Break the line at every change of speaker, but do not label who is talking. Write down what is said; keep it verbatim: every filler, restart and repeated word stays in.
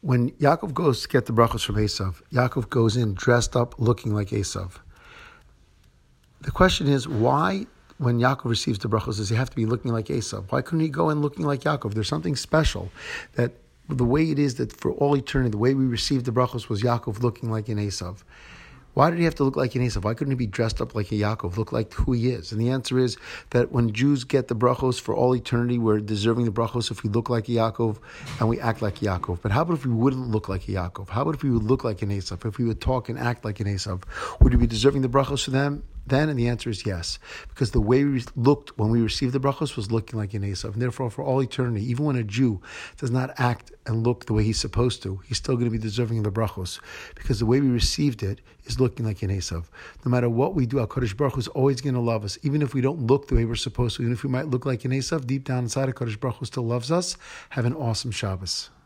When Yaakov goes to get the brachos from Esav, Yaakov goes in dressed up, looking like Esav. The question is, why, when Yaakov receives the brachos, does he have to be looking like Esav? Why couldn't he go in looking like Yaakov? There's something special that the way it is that for all eternity, the way we received the brachos was Yaakov looking like an Esav. Why did he have to look like an Esav? Why couldn't he be dressed up like a Yaakov, look like who he is? And the answer is that when Jews get the brachos for all eternity, we're deserving the brachos if we look like a Yaakov and we act like a Yaakov. But how about if we wouldn't look like a Yaakov? How about if we would look like an Esav? If we would talk and act like an Esav, would we be deserving the brachos for them then? And the answer is yes. Because the way we looked when we received the brachos was looking like an Esav. And therefore, for all eternity, even when a Jew does not act and look the way he's supposed to, he's still going to be deserving of the brachos. Because the way we received it is looking like an Esav. No matter what we do, HaKadosh Baruch Hu is always going to love us. Even if we don't look the way we're supposed to, even if we might look like an Esav, deep down inside, HaKadosh Baruch Hu still loves us. Have an awesome Shabbos.